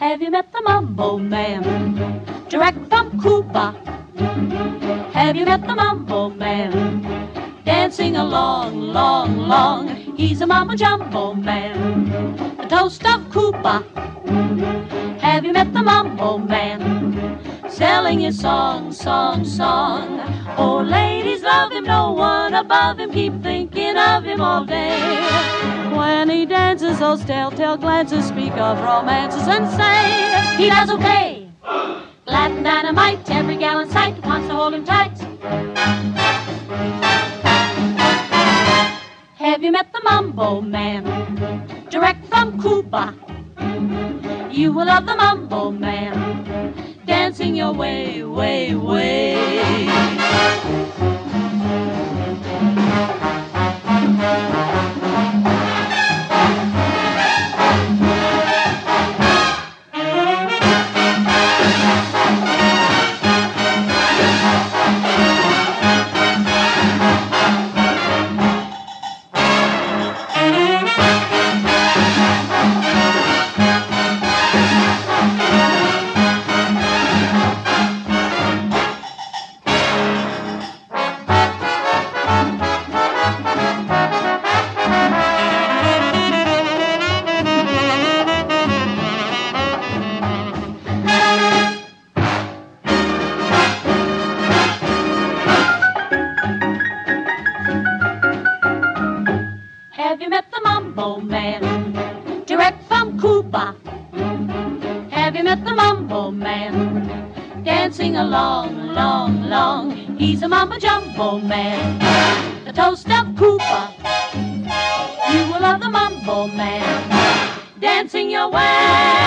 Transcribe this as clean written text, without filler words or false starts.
Have you met the Mambo Man, direct from Cuba? Have you met the Mambo Man, dancing along, long, long? He's a mambo jumbo man, the toast of Cuba. Have you met the Mambo Man, selling his song, song, song? Oh, ladies love him, no one above him, keep thinking of him all day. When he dances, those telltale glances speak of romances and say he does okay. Latin dynamite, every gal in sight wants to hold him tight. Have you met the Mambo Man, direct from Cuba? You will love the Mambo Man, dancing your way, way, way. Have you met the Mambo Man, direct from Cuba? Have you met the Mambo Man, dancing along, long, long? He's a mambo jumbo man, the toast of Cuba. You will love the Mambo Man, dancing your way.